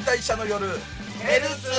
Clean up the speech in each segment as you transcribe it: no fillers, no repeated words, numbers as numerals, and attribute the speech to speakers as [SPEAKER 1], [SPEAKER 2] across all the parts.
[SPEAKER 1] 退者の夜ヘルツ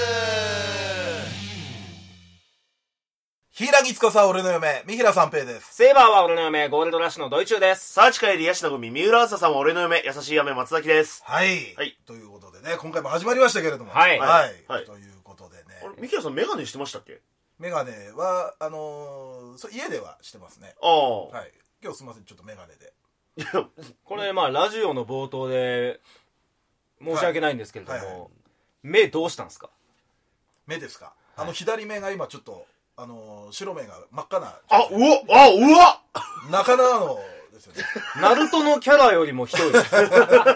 [SPEAKER 1] 柊木司俺の嫁三平三平です。
[SPEAKER 2] セイバーは俺の嫁ゴールドラッシュのドイチューです。
[SPEAKER 3] サーチカエリヤシナゴミ三浦朝さんは俺の嫁優しい嫁松崎です。
[SPEAKER 1] はい、はい、ということでね今回も始まりましたけれども
[SPEAKER 2] はい、
[SPEAKER 1] はいはい、ということでね
[SPEAKER 3] 三平さんメガネしてましたっけ？
[SPEAKER 1] メガネは家ではしてますね。
[SPEAKER 3] ああ、
[SPEAKER 1] はい、今日すみませんちょっとメガネで
[SPEAKER 2] これまあラジオの冒頭で申し訳ないんですけれども、はいはいはい、目どうしたんですか？
[SPEAKER 1] 目ですか、はい、左目が今ちょっと白目が真っ赤な
[SPEAKER 3] うわ
[SPEAKER 1] 中野のですよね
[SPEAKER 2] ナルトのキャラよりもひどいです
[SPEAKER 1] もう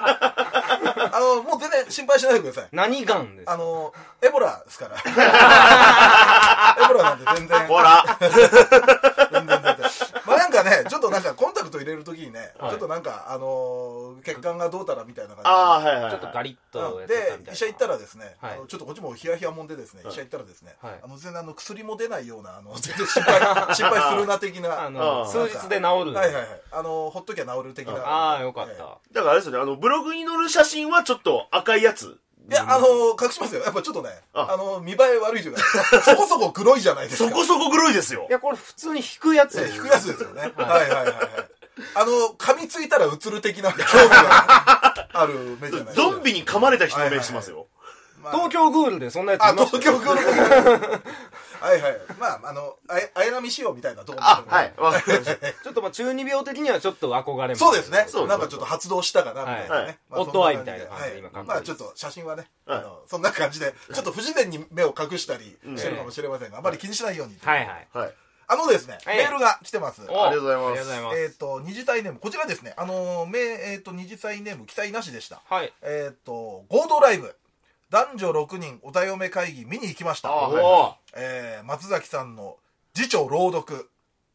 [SPEAKER 1] 全然心配しないでください。
[SPEAKER 2] 何ガンですか？
[SPEAKER 1] エボラですからエボラなんで全然
[SPEAKER 3] ほら
[SPEAKER 1] 全然まあなんかねちょっとなんかコンタクト入れるときにね、はい、ちょっとなんか血管がどうたらみたいな感じで、
[SPEAKER 2] ちょっとガリッとやってたみたいな。
[SPEAKER 1] で医者行ったらですね、
[SPEAKER 2] はい、
[SPEAKER 1] ちょっとこっちもヒヤヒヤもんでですね、はい、医者行ったらですね、はい、全然薬も出ないような全然心配するな的な
[SPEAKER 2] 数日で治る、
[SPEAKER 1] はいはいはい、ほっときゃ治る的な。
[SPEAKER 2] ああよかった、
[SPEAKER 3] だからあれですよね、ブログに載る写真はちょっと赤いやつ。
[SPEAKER 1] いや、隠しますよ。やっぱちょっとね、見栄え悪いというか、そこそこ黒いじゃないですか。
[SPEAKER 3] そこそこ黒いですよ。
[SPEAKER 2] いや、これ普通に引くやつ
[SPEAKER 1] 引くやつですよね。はいはいはいはい。噛みついたら映る的な興味がある目じゃないですか。
[SPEAKER 3] ゾンビに噛まれた人の目してますよ。
[SPEAKER 2] 東京グールでそんなやついました。
[SPEAKER 1] 東京グールはいはい。まあ、綾波仕様みたいなところ
[SPEAKER 3] はい。わかりました。
[SPEAKER 2] ちょっと中二病的にはちょっと憧れます。
[SPEAKER 1] そうですね。なんかちょっと発動したかな、みたいなね。
[SPEAKER 2] オットアイみたいな感じで今
[SPEAKER 1] まあちょっと写真はね、そんな感じで、ちょっと不自然に目を隠したりしてるかもしれませんが、あまり気にしないように。
[SPEAKER 2] はいはい。
[SPEAKER 1] ですね、メールが来てます。
[SPEAKER 3] ありがとうございます。
[SPEAKER 1] 二次祭ネーム、こちらですね、二次祭ネーム、記載なしでした。
[SPEAKER 2] はい。
[SPEAKER 1] 合同ライブ。男女6人おたよめ会議見に行きました。松崎さんの次長朗読、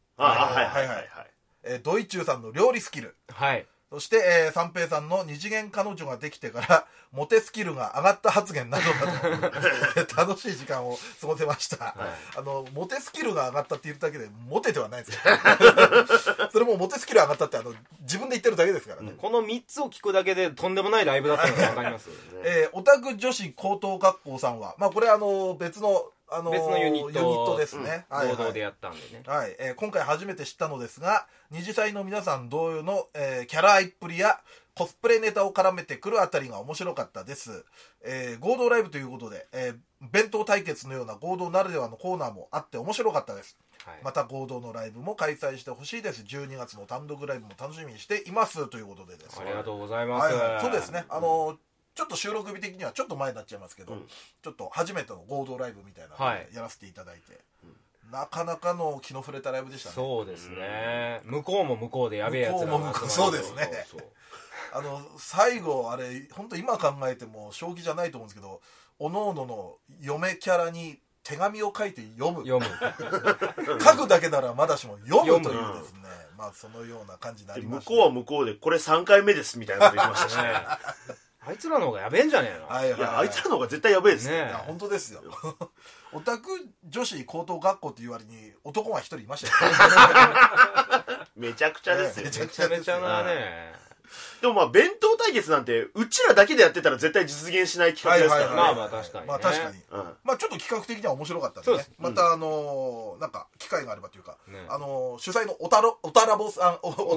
[SPEAKER 1] ドイチューさんの料理スキル、
[SPEAKER 2] はい、
[SPEAKER 1] そして、三平さんの二次元彼女ができてからモテスキルが上がった発言などなど楽しい時間を過ごせました、はい、モテスキルが上がったって言うだけでモテてはないですよそれもモテスキル上がったって自分で言ってるだけですからね、
[SPEAKER 2] この3つを聞くだけでとんでもないライブだったのが分かりますよね
[SPEAKER 1] オタク女子高等学校さんは、まあ、これ別の
[SPEAKER 2] ユニット
[SPEAKER 1] ですね、
[SPEAKER 2] 合同でやったんでね、
[SPEAKER 1] はい、今回初めて知ったのですが、二次祭の皆さん同様の、キャラ愛っぷりやコスプレネタを絡めてくるあたりが面白かったです、合同ライブということで、弁当対決のような合同ならではのコーナーもあって面白かったです、はい、また合同のライブも開催してほしいです。12月の単独ライブも楽しみにしていますということでです、
[SPEAKER 2] ありがとうございます、
[SPEAKER 1] はい、そうですね、ちょっと収録日的にはちょっと前になっちゃいますけど、ちょっと初めての合同ライブみたいなのでやらせていただいて、なかなかの気の触れたライブでしたね。
[SPEAKER 2] そうですね、向こうも向こうでやべえやつらが
[SPEAKER 1] そうですね。最後あれ本当今考えても将棋じゃないと思うんですけど、おのおのの嫁キャラに手紙を書いて読む書くだけならまだしも読むというですね、まあそのような感じになりました、
[SPEAKER 3] 向こうは向こうでこれ3回目ですみたいなこと言ってましたね
[SPEAKER 2] あいつらの方がやべえんじゃねえの。
[SPEAKER 3] いやあいつらの方が絶対やべえですね。
[SPEAKER 1] いや本当ですよオタク女子高等学校っていう割に男が一人いましたよ
[SPEAKER 3] めちゃくちゃですよ、
[SPEAKER 2] めちゃめちゃなね。
[SPEAKER 3] でもまあ弁当対決なんてうちらだけでやってたら絶対実現しない企画ですからね。
[SPEAKER 2] まあまあ確かにね、
[SPEAKER 1] まあ確かに、まあちょっと企画的には面白かったんでね、またなんか機会があればというか、主催のおたらぼさん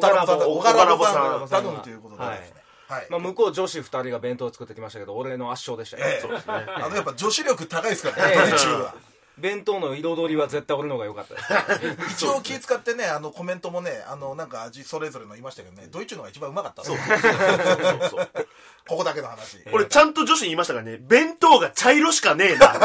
[SPEAKER 1] 頼むということでですね、はい、
[SPEAKER 2] まあ向こう女子2人が弁当を作ってきましたけど俺の圧勝でしたね、
[SPEAKER 1] そうですねやっぱ女子力高いですからね、ドイチューは
[SPEAKER 2] 弁当の彩りは絶対俺の方が良かったです
[SPEAKER 1] 一応気使ってねコメントもねなんか味それぞれの言いましたけどね、ドイツのが一番うまかった。そうここだけの話、
[SPEAKER 3] 俺ちゃんと女子に言いましたからね、弁当が茶色しかねえな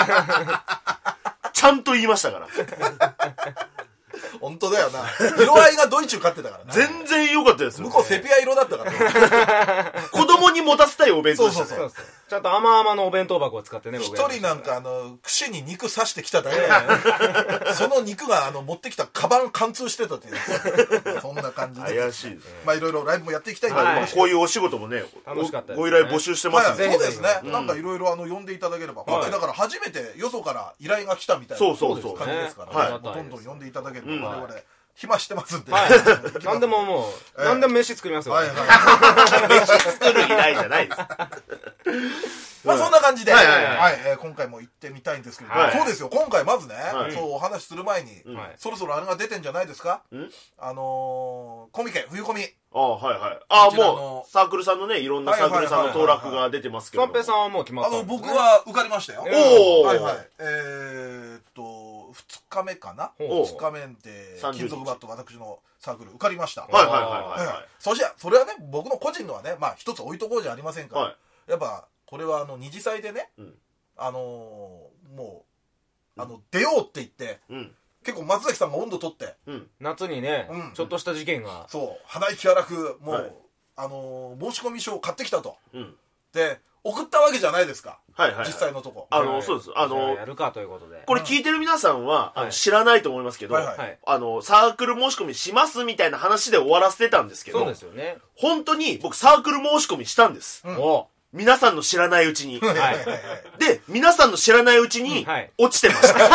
[SPEAKER 3] ちゃんと言いましたから
[SPEAKER 1] 本当だよな、色合いがドイツ勝ってたからね
[SPEAKER 3] 全然良かったですよ、
[SPEAKER 1] 向こうセピア色だったからね
[SPEAKER 3] 子供に持たせたいお弁当でしたね。
[SPEAKER 1] そう
[SPEAKER 2] ちゃんと甘々のお弁当箱を使ってね、
[SPEAKER 1] 一人なんか串に肉刺してきただけでその肉が持ってきたカバン貫通してたっていうそんな感じで
[SPEAKER 3] 怪しいですね。
[SPEAKER 1] まあいろいろライブもやっていきたいと思います。
[SPEAKER 3] こういうお仕事もね
[SPEAKER 2] 楽しかったですね、
[SPEAKER 3] ご依頼募集してますんで、
[SPEAKER 1] そうですね、なんかいろいろ呼んでいただければ、今回だから初めてよそから依頼が来たみたいな
[SPEAKER 3] そう
[SPEAKER 1] 感じですから、どんどん呼んでいただければ我々 暇してますんで、
[SPEAKER 2] はい何でももう何でも飯作りますよ。
[SPEAKER 1] はいはい
[SPEAKER 3] 飯作る気ないじゃないです。
[SPEAKER 1] まあそんな感じで、
[SPEAKER 3] はいはいはい
[SPEAKER 1] はい今回も行ってみたいんですけれども、
[SPEAKER 2] はい
[SPEAKER 1] そうですよ、今回まずね、
[SPEAKER 3] はい
[SPEAKER 1] そうお話しする前に、
[SPEAKER 2] はい
[SPEAKER 1] そろそろあれが出てんじゃないですか、コミケ冬コミ。
[SPEAKER 3] ああ、はいはい。ああ、
[SPEAKER 1] こちらの
[SPEAKER 3] もう、サークルさんのね、いろんなサークルさんの登録が出てますけども。
[SPEAKER 2] 三平さんはもう決まったんですね。
[SPEAKER 1] 僕は受かりましたよ。
[SPEAKER 3] おー
[SPEAKER 1] はいはい。2日目かな、
[SPEAKER 2] お
[SPEAKER 3] う
[SPEAKER 1] 2日目で
[SPEAKER 3] 30日
[SPEAKER 1] 金属バット私のサークル受かりました。
[SPEAKER 3] はいはいはい
[SPEAKER 1] はい
[SPEAKER 3] は
[SPEAKER 1] そしてそれはね、僕の個人のはね、まあ一つ置いとこうじゃありませんか、
[SPEAKER 3] はい
[SPEAKER 1] やっぱこれは二次祭でね、
[SPEAKER 3] うん
[SPEAKER 1] もう出ようって言って
[SPEAKER 3] い。うん。
[SPEAKER 1] 結構松崎さんが温度取って、
[SPEAKER 3] うん。
[SPEAKER 2] 夏にね、
[SPEAKER 1] うん
[SPEAKER 2] ちょっとした事件が。
[SPEAKER 1] そう鼻息荒くもう、
[SPEAKER 3] はい
[SPEAKER 1] 申し込み書を買ってきたと。
[SPEAKER 3] うん。
[SPEAKER 1] で送ったわけじゃないですか、
[SPEAKER 3] はいはい。
[SPEAKER 1] 実際のとこ。
[SPEAKER 3] そうです。
[SPEAKER 2] じゃあやるかということで。
[SPEAKER 3] これ聞いてる皆さんは、
[SPEAKER 2] はい
[SPEAKER 3] 知らないと思いますけど、
[SPEAKER 1] はいはい
[SPEAKER 2] はい。
[SPEAKER 3] サークル申し込みしますみたいな話で終わらせてたんですけど
[SPEAKER 2] そうで、すよね。
[SPEAKER 3] 本当に僕サークル申し込みしたんです。
[SPEAKER 1] うん
[SPEAKER 2] お
[SPEAKER 3] 皆さんの知らないうちに。
[SPEAKER 1] はいはいはいはい
[SPEAKER 3] で、皆さんの知らないうちに
[SPEAKER 2] はい、
[SPEAKER 3] 落ちてました。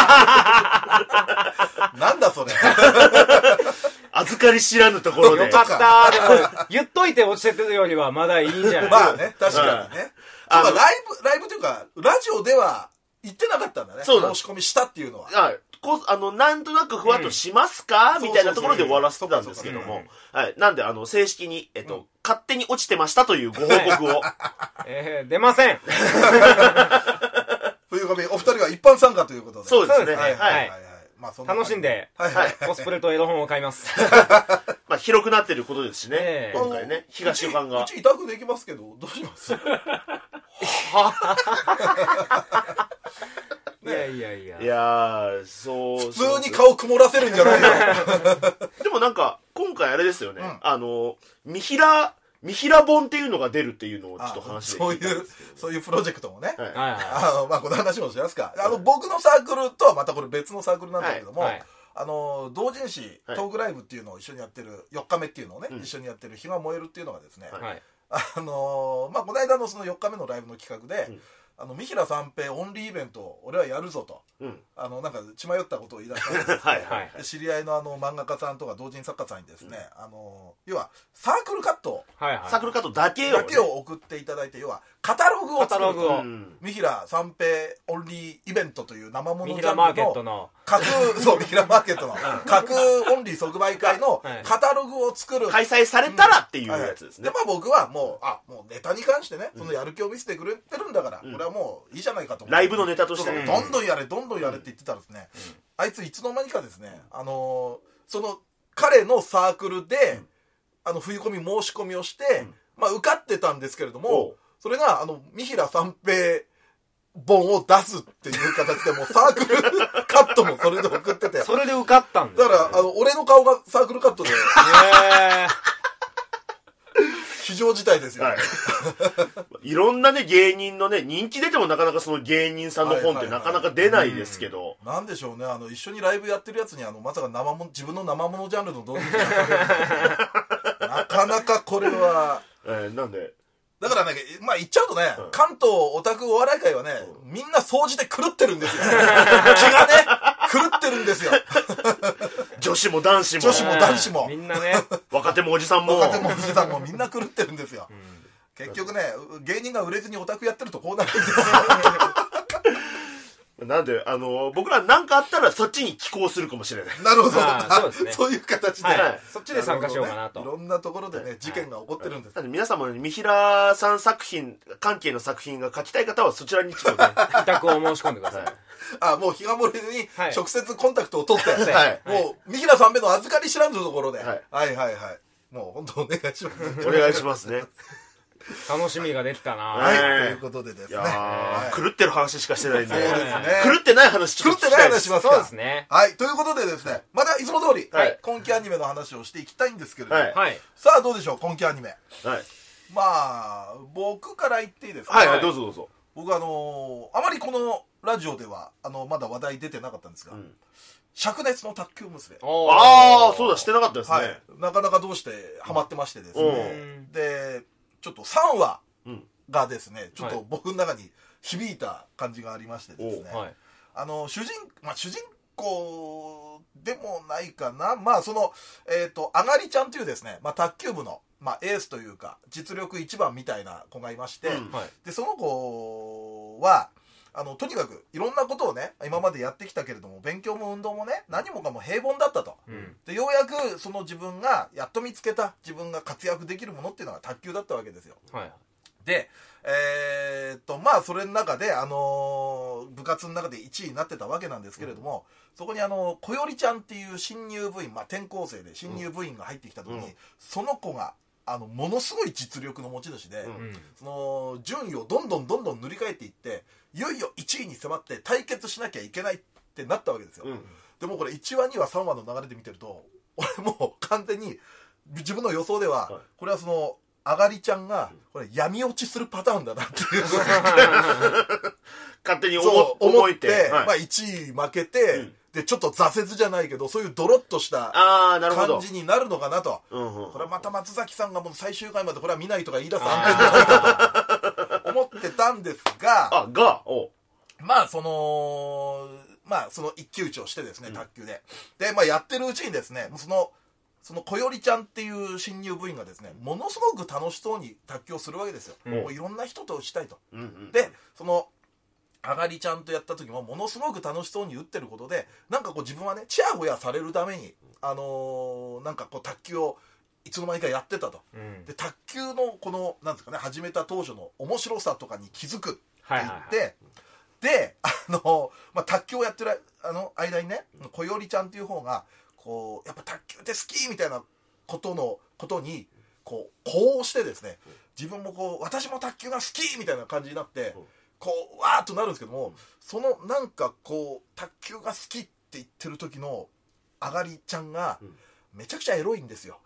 [SPEAKER 1] なんだそれ
[SPEAKER 3] 預かり知らぬところで。
[SPEAKER 2] よかったでも、言っといて落ちてるよりはまだいいんじゃない
[SPEAKER 1] まあね、確かにね。
[SPEAKER 3] はい
[SPEAKER 1] そうかライブというか、ラジオでは言ってなかったんだね。
[SPEAKER 3] そうなんです
[SPEAKER 1] 申し込みしたっていうのは。
[SPEAKER 3] なんとなくふわっとしますか、みたいなところで終わらせてたんですけど
[SPEAKER 2] そう
[SPEAKER 3] も。はい。なんで、正式に、勝手に落ちてましたというご報告を。
[SPEAKER 2] 出ません。
[SPEAKER 1] 冬コミ、お二人は一般参加ということで。
[SPEAKER 3] そうですね。
[SPEAKER 2] そうですね
[SPEAKER 3] はい。
[SPEAKER 1] はい。まあそんな感じ
[SPEAKER 2] 楽しん。で、
[SPEAKER 1] はいはい。
[SPEAKER 2] コスプレとエロ本を買います。
[SPEAKER 3] まあ、広くなってることですしね
[SPEAKER 2] え。え
[SPEAKER 3] 今回ね、東館が
[SPEAKER 1] う。ち委託できますけど、どうします
[SPEAKER 2] いやいやいや。
[SPEAKER 3] いやー、そう。
[SPEAKER 1] 普通に顔曇らせるんじゃないよ。
[SPEAKER 3] でもなんか、今回あれですよね。
[SPEAKER 1] うん
[SPEAKER 3] 見平本っていうのが出るっていうのをちょっと話で聞いたんですけど。
[SPEAKER 1] そういうプロジェクトもね。
[SPEAKER 3] はい
[SPEAKER 2] はいは
[SPEAKER 1] まあこの話もしますか。僕のサークルとはまたこれ別のサークルなんだけども、
[SPEAKER 2] はいはい
[SPEAKER 1] 同人誌
[SPEAKER 3] はい
[SPEAKER 1] トークライブっていうのを一緒にやってる、4日目っていうのをね、
[SPEAKER 3] うん
[SPEAKER 1] 一緒にやってる日が燃えるっていうのがですね、
[SPEAKER 2] い。はい。
[SPEAKER 1] まあこの間のその4日目のライブの企画で、
[SPEAKER 3] うん
[SPEAKER 1] 三平三平オンリーイベントを俺はやるぞと、
[SPEAKER 3] うん。
[SPEAKER 1] なんか血迷ったことを言い出したんですけど、
[SPEAKER 3] はい
[SPEAKER 2] はい。
[SPEAKER 1] で知り合いの漫画家さんとか同人作家さんにですね、要はサークルカット
[SPEAKER 2] はいはい。
[SPEAKER 3] サークルカットだけを、ね。
[SPEAKER 1] だけを送っていただいて、要はカタログを作る
[SPEAKER 2] カタログを
[SPEAKER 3] うん。
[SPEAKER 1] 三平三平オンリーイベントという生物ジャンル
[SPEAKER 2] 三平マーケット
[SPEAKER 1] の
[SPEAKER 2] の。
[SPEAKER 1] 架空そう三平マーケットの架空オンリー即売会の
[SPEAKER 2] はい
[SPEAKER 1] カタログを作る
[SPEAKER 3] 開催されたらっていうやつですね。
[SPEAKER 1] でまあ僕はもうネタに関してね、そのやる気を見せてくれてるんだから、これはもういいじゃないかと思って
[SPEAKER 3] ライブのネタとしてね。
[SPEAKER 1] どんどんやれどんどんやれって言ってたらですね、あいついつの間にかですね、その彼のサークルで、冬コミ申し込みをして、まあ受かってたんですけれど
[SPEAKER 3] お
[SPEAKER 1] も
[SPEAKER 3] う、
[SPEAKER 1] それが三平三平本を出すっていう形でもうサークルカットもそれで送ってて、
[SPEAKER 2] それで受かったんです
[SPEAKER 1] だから俺の顔がサークルカットで
[SPEAKER 2] へ
[SPEAKER 1] 非常事態ですよ、
[SPEAKER 3] はい。いろんなね、芸人のね、人気出てもなかなかその芸人さんの本ってなかなか出ないですけど。
[SPEAKER 1] なんでしょうね、一緒にライブやってるやつにまさか自分の生物ジャンルの同人誌がなかなかこれは
[SPEAKER 3] なんで、
[SPEAKER 1] だからね、まあ言っちゃうとね、関東オタクお笑い界はね、みんな総じて狂ってるんですよ。気がね、狂ってるんですよ。
[SPEAKER 3] 女子も男子も、
[SPEAKER 1] 女子も男子も
[SPEAKER 2] みんなね。
[SPEAKER 3] 若手もおじさんも、
[SPEAKER 1] 若手もおじさんもみんな狂ってるんですよ。結局ね、芸人が売れずにオタクやってるとこうなるんですよ。
[SPEAKER 3] なんで、僕らなんかあったらそっちに寄稿するかもしれない。
[SPEAKER 1] なるほど。
[SPEAKER 2] そうですね
[SPEAKER 1] そういう形で。
[SPEAKER 2] はい。そっちで参加しようかなと。
[SPEAKER 1] いろんなところでね、事件が起こってるんです。
[SPEAKER 3] なんで皆様に三平さん作品、関係の作品が書きたい方はそちらにちょっとね、
[SPEAKER 2] 委託を申し込んでください。
[SPEAKER 1] もう日が漏れずに
[SPEAKER 2] はい
[SPEAKER 1] 直接コンタクトを取って、
[SPEAKER 3] はい
[SPEAKER 1] もう三平さん目の預かり知らぬところで、
[SPEAKER 3] はい
[SPEAKER 1] はいはいはい。もう本当お願いします。
[SPEAKER 3] お願いしますね。
[SPEAKER 2] 楽しみができたな。
[SPEAKER 1] はい、
[SPEAKER 3] はい
[SPEAKER 1] ということでですね。
[SPEAKER 3] いや
[SPEAKER 1] はい
[SPEAKER 3] 狂ってる話しかしてないんで。
[SPEAKER 1] そうですね。
[SPEAKER 3] 狂ってない話ちょっと聞きたいです。
[SPEAKER 1] 狂ってない話します
[SPEAKER 2] そうで
[SPEAKER 1] か。
[SPEAKER 2] すね。
[SPEAKER 1] はい、ということでですね、またいつも通り、
[SPEAKER 3] はい
[SPEAKER 1] 今期アニメの話をしていきたいんですけれども、
[SPEAKER 3] はい
[SPEAKER 2] はい。
[SPEAKER 1] さあどうでしょう、今期アニメ。
[SPEAKER 3] はい。
[SPEAKER 1] まあ、僕から言っていいですか。
[SPEAKER 3] はいはい、どうぞどうぞ。
[SPEAKER 1] 僕あまりこのラジオでは、まだ話題出てなかったんですが、
[SPEAKER 3] ん
[SPEAKER 1] 灼熱の卓球娘。
[SPEAKER 2] おー
[SPEAKER 3] ああ、そうだ、してなかったですね。
[SPEAKER 1] はい。なかなかどうしてハマってましてです
[SPEAKER 3] う
[SPEAKER 1] ね。で、ちょっと3話
[SPEAKER 3] うん。
[SPEAKER 1] がですね、ちょっ
[SPEAKER 2] はい
[SPEAKER 1] と僕の中に響いた感じがありましてですね。
[SPEAKER 2] はい。
[SPEAKER 1] 主人公でもないかな。まあそのあがりちゃんというですね、まあ、卓球部の、まあ、エースというか実力一番みたいな子がいまして、でその子はとにかくいろんなことをね今までやってきたけれども、勉強も運動もね何もかも平凡だったと、でようやくその自分がやっと見つけた自分が活躍できるものっていうのが卓球だったわけですよ。でまあそれの中で部活の中で1位になってたわけなんですけれども、そこにこよりちゃんっていう新入部員、まあ、転校生で新入部員が入ってきた時に、その子がものすごい実力の持ち主で、その順位をどんどん塗り替えていって、いよいよ1位に迫って対決しなきゃいけないってなったわけですよ。でもこれ1話2話3話の流れで見てると、俺もう完全に自分の予想では、これはそのあがりちゃんがこれ闇落ちするパターンだなっていう
[SPEAKER 3] 勝手に思って、
[SPEAKER 1] まあ、1位負けて、でちょっと挫折じゃないけど、そういうドロッとした感じになるのかなと。これまた松崎さんがもう最終回までこれは見ないとか言い出す案件じゃないかと思ってたんですが、まあその一騎打ちをしてですね、卓球でまあやってるうちにですね、そのこよりちゃんっていう新入部員がですね、ものすごく楽しそうに卓球をするわけですよ。もういろんな人と打ちたいと。でそのあがりちゃんとやった時もものすごく楽しそうに打ってることで、なんかこう自分はねチヤホヤされるためになんかこう卓球をいつの間にかやってたと。で卓球のこのなんですかね、始めた当初の面白さとかに気づくって言って、でまあ、卓球をやってる間にね、こよりちゃんっていう方がこうやっぱ卓球って好きみたいなことにこうしてですね、自分もこう私も卓球が好きみたいな感じになって、こうわーっとなるんですけども、そのなんかこう卓球が好きって言ってる時のあがりちゃんがめちゃくちゃエロいんですよ。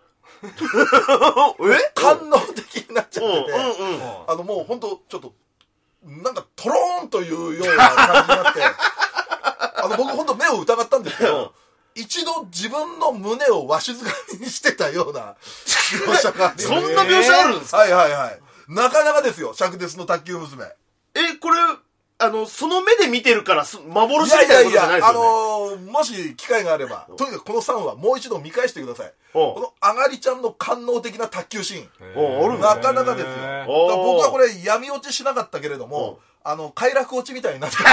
[SPEAKER 1] 官能的になっちゃってて、もう本当ちょっとなんかトローンというような感じになって僕本当目を疑ったんですけど、一度自分の胸をわしづかみにしてたような描写が
[SPEAKER 3] そんな描写あるんですか？
[SPEAKER 1] はいなかなかですよ、灼熱の卓球娘。
[SPEAKER 3] これその目で見てるから幻みたいなことじゃないですよね。
[SPEAKER 1] もし機会があれば、とにかくこの3話もう一度見返してください。このあがりちゃんの官能的な卓球シーン、なかなかですよ。僕はこれ闇落ちしなかったけれども、快楽落ちみたいになって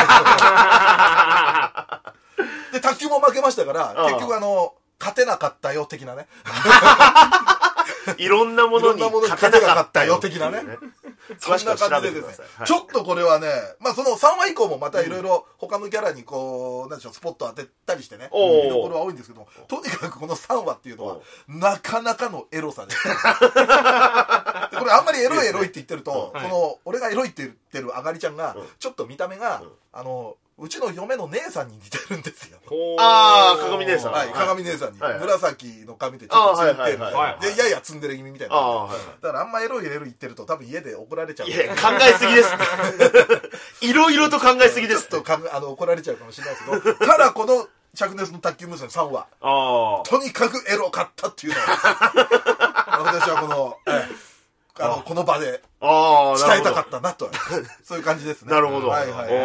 [SPEAKER 1] たで卓球も負けましたから、結局勝てなかったよ的なね
[SPEAKER 3] いろんなものに
[SPEAKER 1] 勝てなかったよ的なねそんな感じでですね、ちょっとこれはね、まあその3話以降もまたいろいろ他のキャラにこうなんでしょう、スポット当てたりしてね、見どころは多いんですけども、とにかくこの3話っていうのはなかなかのエロさですでこれあんまりエロいって言ってると、その俺がエロいって言ってるあがりちゃんがちょっと見た目がうちの嫁の姉さんに似てるんですよ。
[SPEAKER 3] 鏡姉さん。
[SPEAKER 1] はい、鏡姉さんに。紫の髪でちょっとツンってる。で、ややツンデレ気味みたいな。だからあんまエロい言ってると多分家で怒られちゃう。
[SPEAKER 3] いや、考えすぎです。いろいろと考えすぎです。
[SPEAKER 1] ちょっと怒られちゃうかもしれないですけど、ただこの灼熱の卓球娘3話、とにかくエロかったっていうのを、私はこの場で伝えたかったなと。そういう感じですね。
[SPEAKER 3] なるほど。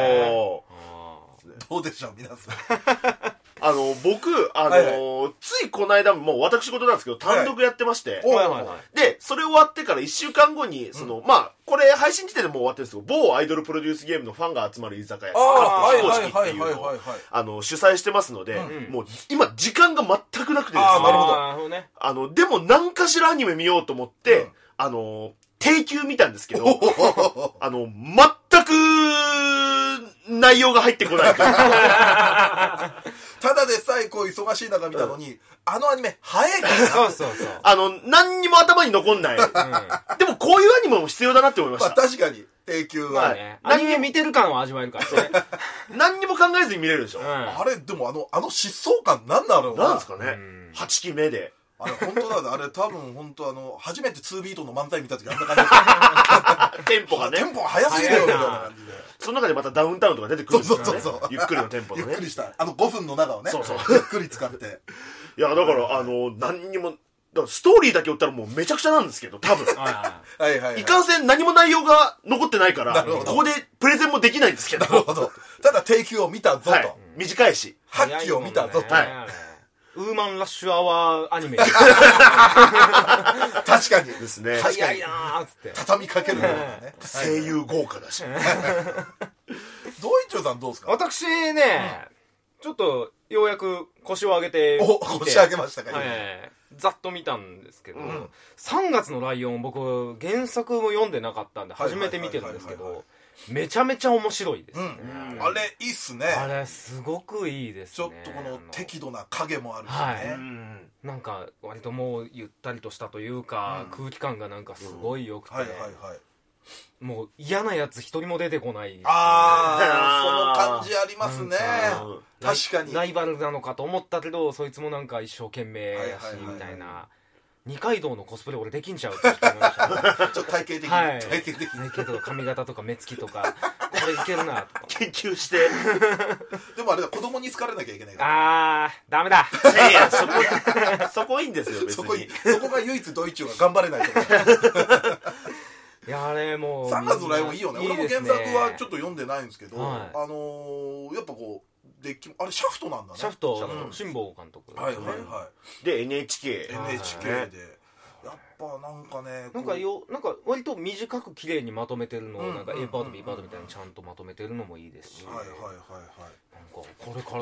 [SPEAKER 1] どうでしょう皆さん。
[SPEAKER 3] 僕ついこの間もう私事なんですけど単独やってまして、でそれ終わってから1週間後にまあこれ配信時点でもう終わってるんですけど、某アイドルプロデュースゲームのファンが集まる居酒屋非公式っていうのを主催してますので、もう今時間が全くなくてですね、でも何かしらアニメ見ようと思って定休見たんですけど全く内容が入ってこないという
[SPEAKER 1] ただでさえこう忙しい中見たのに、アニメ早いから
[SPEAKER 2] そう
[SPEAKER 3] 何にも頭に残んない、でもこういうアニメも必要だなって思いました。
[SPEAKER 1] 確かに定休は、
[SPEAKER 2] アニメ見てる感を味わえるからね
[SPEAKER 3] 何にも考えずに見れるでしょ、
[SPEAKER 1] あれでも疾走感なんだろうな。
[SPEAKER 3] なんですかね、8期目で
[SPEAKER 1] あれ本当だね。あれ多分本当初めて2ビートの漫才見た時あんな感じ
[SPEAKER 3] テンポがね、
[SPEAKER 1] テンポが速すぎるよみたいな感じで、
[SPEAKER 3] その中でまたダウンタウンとか出てくるんですよね。
[SPEAKER 1] そう
[SPEAKER 3] ゆっくりのテンポのね、
[SPEAKER 1] ゆっくりした5分の中をね、ゆっくり使って、
[SPEAKER 3] いやだから何にもからストーリーだけ追ったらもうめちゃくちゃなんですけど、多分。
[SPEAKER 1] はいはいはい。
[SPEAKER 3] いかんせん何も内容が残ってないから、ここでプレゼンもできないんですけど。
[SPEAKER 1] なるほど。ただ定休を見たぞと。
[SPEAKER 3] はい、短いし。
[SPEAKER 1] 8期を見たぞと。
[SPEAKER 2] ウーマンラッシュアワーアニメ。
[SPEAKER 1] 確かに。
[SPEAKER 3] ですね。
[SPEAKER 2] 早いなーっつって。
[SPEAKER 1] 畳みかけるようなね。
[SPEAKER 3] 声優豪華だし。
[SPEAKER 1] ドイチョさんどうですか？
[SPEAKER 2] 私ね、ちょっとようやく腰を上げて
[SPEAKER 1] 腰上げましたか？
[SPEAKER 2] ざっと見たんですけど、3月のライオン僕原作も読んでなかったんで初めて見てるんですけど、めちゃめちゃ面白いですね。
[SPEAKER 1] あれいいっすね。
[SPEAKER 2] あれすごくいいですね。
[SPEAKER 1] ちょっとこの適度な影もあるしね。
[SPEAKER 2] なんか割ともうゆったりとしたというか、空気感がなんかすごい良くて、もう嫌なやつ一人も出てこない。
[SPEAKER 1] ああ、その感じありますね。確かに。
[SPEAKER 2] ライバルなのかと思ったけど、そいつもなんか一生懸命やしみたいな。二階堂のコスプレ俺できんちゃうって思いましたね。
[SPEAKER 1] ちょっと体型的に。
[SPEAKER 2] 体型とか髪型とか目つきとか、これいけるなとか。
[SPEAKER 3] 研究して。
[SPEAKER 1] でもあれだ、子供に好かれなきゃいけないか
[SPEAKER 2] ら。ダメだ。
[SPEAKER 3] いや、そこいいんですよ、別に。
[SPEAKER 1] そこが唯一ドイツが頑張れないところ。
[SPEAKER 2] いや、あれもう。
[SPEAKER 1] 3月のライオンいいよね。俺も原作はちょっと読んでないんですけど、やっぱこう、あれシャフトなんだね。
[SPEAKER 2] シャフト、辛坊監督。
[SPEAKER 1] はいはいはい。
[SPEAKER 3] で NHK
[SPEAKER 1] でやっぱなんかね、
[SPEAKER 2] なんか割と短く綺麗にまとめてるのをなんか A パート B パートみたいにちゃんとまとめてるのもいいですし、なんかこれから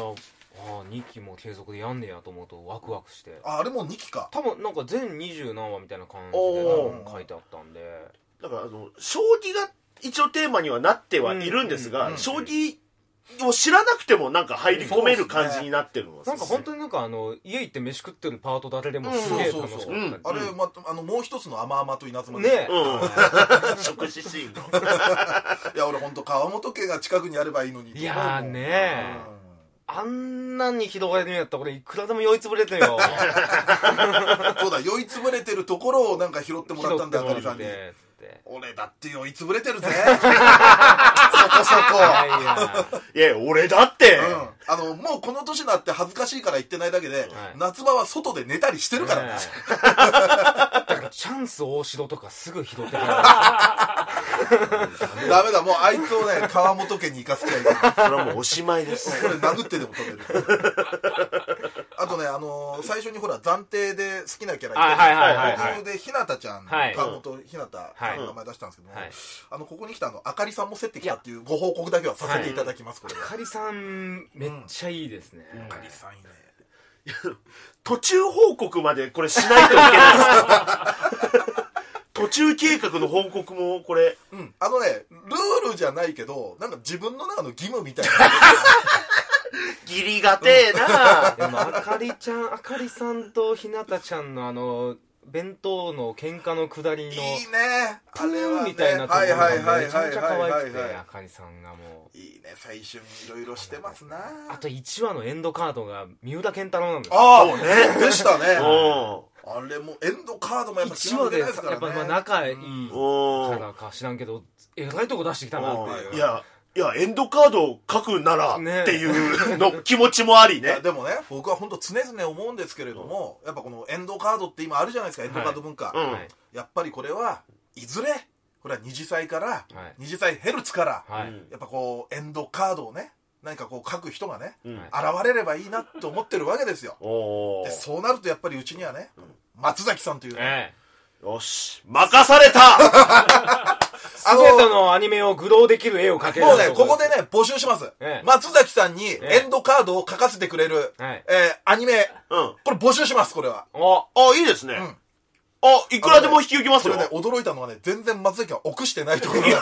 [SPEAKER 2] 2期も継続でやんねやと思うとワクワクして。
[SPEAKER 1] あれも2期か。
[SPEAKER 2] 多分なんか全20何話みたいな感じで書いてあったんで、
[SPEAKER 3] だから将棋が一応テーマにはなってはいるんですが、将棋を知らなくてもなんか入り込める感じになってるの、
[SPEAKER 2] なんか本当になんか家行って飯食ってるパートだけでもすげえ楽しかった。
[SPEAKER 1] あれもう一つの甘々と稲妻
[SPEAKER 3] ね。食事シーンの。
[SPEAKER 1] いや俺本当川本家が近くにあればいいのに。
[SPEAKER 2] いやーねあんなに広がりにやったら俺いくらでも酔いつぶれてよ。
[SPEAKER 1] そうだ、酔いつぶれてるところをなんか拾ってもらったんだ、あかりさんに。俺だって酔いつぶれてるぜ。そこそこ。
[SPEAKER 3] いや、俺だって。
[SPEAKER 1] もうこの年になって恥ずかしいから言ってないだけで、夏場は外で寝たりしてるからね。
[SPEAKER 2] だからチャンス大城とかすぐ拾ってくる。ダ
[SPEAKER 1] メだ、もうあいつをね、川本家に行かせてやる。
[SPEAKER 3] それはもうおしまいです。
[SPEAKER 1] これ殴ってでも止める。あとね、最初にほら暫定で好きなキャラいて、僕でひなたちゃん、川本ひなたさんの名前出したんですけども、ここに来たあかりさんも競ってきたっていうご報告だけはさせていただきます。これ
[SPEAKER 2] あかりさんめっちゃいいですね。
[SPEAKER 1] あかりさんいいね。
[SPEAKER 3] 途中報告までこれしないといけないですか？途中計画の報告もこれ、
[SPEAKER 1] ルールじゃないけどなんか自分の中の義務みたいな。
[SPEAKER 3] 義理がてえな。
[SPEAKER 2] でもあかりさんとひなたちゃんの弁当の喧嘩の下りのいい
[SPEAKER 1] ね、
[SPEAKER 2] プーみたいなところがめちゃめちゃ可愛くて、あかりさんがもう
[SPEAKER 1] いいね、最初にいろいろしてますな。
[SPEAKER 2] あと1話のエンドカードが三浦健太郎なんですよ。
[SPEAKER 1] ああでしたね。あれもエンドカードもやっぱ
[SPEAKER 2] 1話でやっぱ仲いいからか知らんけどえらいとこ出してきたなっていう。
[SPEAKER 3] いやエンドカードを書くならっていうの気持ちもありね。
[SPEAKER 1] でもね、僕は本当常々思うんですけれども、やっぱこのエンドカードって今あるじゃないですか、エンドカード文化。やっぱりこれはいずれこれは二次祭から二次祭ヘルツからやっぱこうエンドカードをね何かこう書く人がね現れればいいなと思ってるわけですよ。でそうなるとやっぱりうちにはね松崎さんというね、
[SPEAKER 3] よし任された。
[SPEAKER 2] 全てのアニメを愚弄できる絵を描ける。
[SPEAKER 1] もうね、ここでね、募集します。松崎さんにエンドカードを描かせてくれる、アニメ、これ募集します、これは。
[SPEAKER 3] いいですね。いくらでも引き受けますよ。
[SPEAKER 1] これね、驚いたのはね、全然松崎は臆してないところが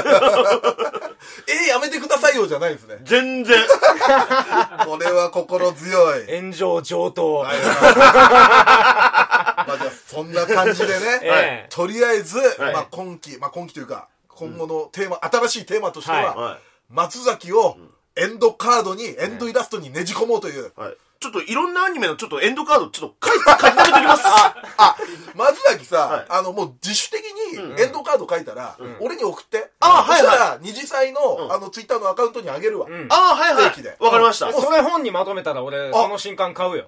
[SPEAKER 1] やめてくださいよじゃないですね。
[SPEAKER 3] 全然。
[SPEAKER 1] これは心強い。
[SPEAKER 2] 炎上上等。
[SPEAKER 1] じゃあそんな感じでね、とりあえず、今期というか、今後のテーマ、新しいテーマとしては、松崎をエンドカードに、エンドイラストにねじ込もうという、
[SPEAKER 3] ちょっといろんなアニメのちょっとエンドカードちょっと書いてあげときます。
[SPEAKER 1] 松崎さ、もう自主的にエンドカード書いたら、俺に送って。
[SPEAKER 3] はい
[SPEAKER 1] そしたら、二次祭の、ツイッターのアカウントにあげるわ。
[SPEAKER 3] はいはい。わかりました。
[SPEAKER 2] それ本にまとめたら俺、その新刊買うよ。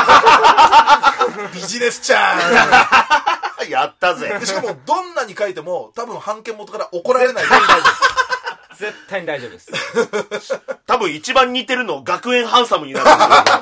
[SPEAKER 1] ビジネスちゃ
[SPEAKER 3] んやったぜ。
[SPEAKER 1] しかも、どんなに書いても、多分、版権元から怒られない。
[SPEAKER 2] 絶対に大丈夫です。
[SPEAKER 3] 多分一番似てるの学園ハンサムになる。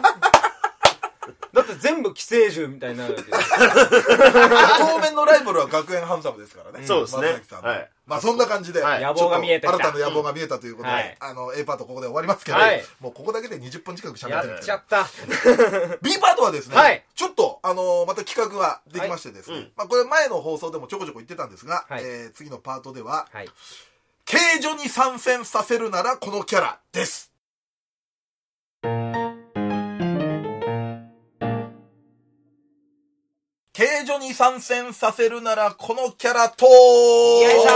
[SPEAKER 2] だって全部寄生獣みたいになるわけです。
[SPEAKER 1] 当面のライバルは学園ハンサムですからね。
[SPEAKER 3] そうですね。
[SPEAKER 1] まあそんな感じで、
[SPEAKER 2] 野望が見えてきた。
[SPEAKER 1] 新たな野望が見えたということで、A パートここで終わりますけど、もうここだけで20分近く喋ってる。
[SPEAKER 2] やっちゃった。
[SPEAKER 1] B パートはですね、ちょっと、また企画ができましてですね、まあこれ前の放送でもちょこちょこ言ってたんですが、次のパートでは、刑女に参戦させるならこのキャラです。刑女に参戦させるならこのキャラと
[SPEAKER 2] よいしょ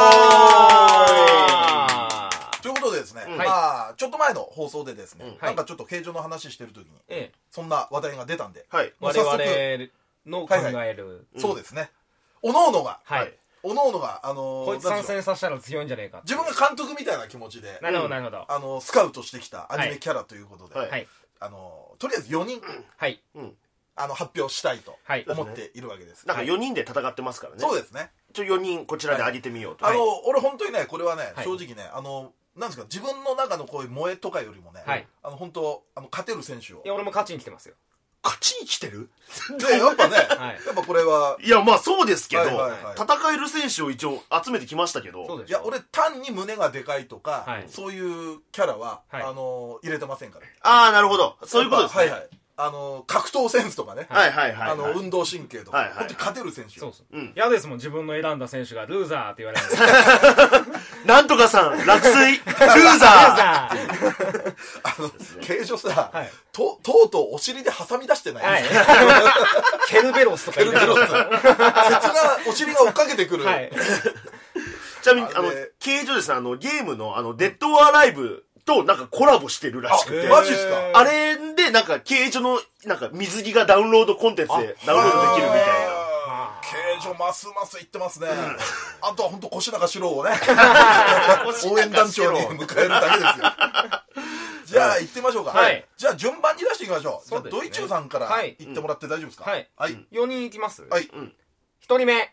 [SPEAKER 1] ーということでですね、まあちょっと前の放送でですね、なんかちょっと刑女の話してる時に、そんな話題が出たんで、
[SPEAKER 2] 我々の考える、
[SPEAKER 1] そうですね、おのおのが、
[SPEAKER 2] こいつ参戦させたら強いんじゃねえか、
[SPEAKER 1] 自分が監督みたいな気持ちで、
[SPEAKER 2] なるほどなるほど、
[SPEAKER 1] スカウトしてきたアニメキャラということで、とりあえず4人、発表したいと思っているわけです。
[SPEAKER 3] なんか4人で戦ってますからね。
[SPEAKER 1] そうですね。
[SPEAKER 3] 4人こちらで上げてみようと。
[SPEAKER 1] 俺本当にね、これはね、正直ね、なんですか、自分の中のこういう萌えとかよりもね、本当勝てる選手を。
[SPEAKER 2] いや、俺も勝ちに来てますよ。
[SPEAKER 3] 勝ちに来てる？
[SPEAKER 1] で、やっぱね、やっぱこれは。
[SPEAKER 3] いや、まあそうですけど、戦える選手を一応集めてきましたけど。
[SPEAKER 1] いや、俺単に胸がでかいとか、そういうキャラは、入れてませんから。
[SPEAKER 3] ああ、なるほど。そういうことですね。
[SPEAKER 1] 格闘センスとかね、運動神経とか、本当に勝てる選手。
[SPEAKER 2] 嫌ですもん、自分の選んだ選手がルーザーって言われる。
[SPEAKER 3] なんとかさん、落水、ルーザ
[SPEAKER 1] ー。刑女さ、とうとうお尻で挟み出してない。
[SPEAKER 2] ケルベロスとか言ってる。
[SPEAKER 1] 切なお尻が追っかけてくる。
[SPEAKER 3] ちなみに、刑女ですね、ゲームの、デッド・オア・ライブ、となんかコラボしてるらしくて、
[SPEAKER 1] マジっすか？
[SPEAKER 3] あれでなんか刑女のなんか水着がダウンロードコンテンツでダウンロードできるみたいな。
[SPEAKER 1] 刑女ますますいってますね。あとは本当腰高四郎をね応援団長に迎えるだけですよ。じゃあ行ってみましょうか。じゃあ順番に出していきましょう。ドイチューさんから行ってもらって大丈夫ですか？
[SPEAKER 2] はい。4人いきます。
[SPEAKER 1] はい。
[SPEAKER 2] 1人目、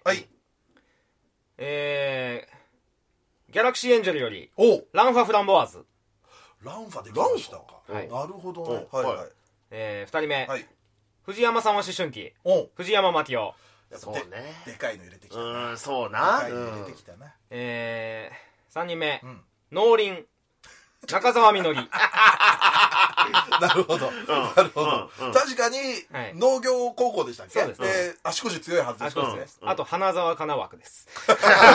[SPEAKER 2] ギャラクシーエンジェルよりランファフランボワーズ。
[SPEAKER 1] ランファできましたか。なるほどね。
[SPEAKER 2] 2人目、藤山さんは思春期、藤山真紀夫。
[SPEAKER 3] そうね、
[SPEAKER 1] でかいの入れてきた。
[SPEAKER 3] そうな、
[SPEAKER 1] でかいの入れてきたな。
[SPEAKER 2] 3人目、農林中澤みのり。
[SPEAKER 1] なるほど、なるほど。確かに農業高校でしたっけ？足腰強いはずです。
[SPEAKER 2] あと花澤香菜枠です。
[SPEAKER 1] こ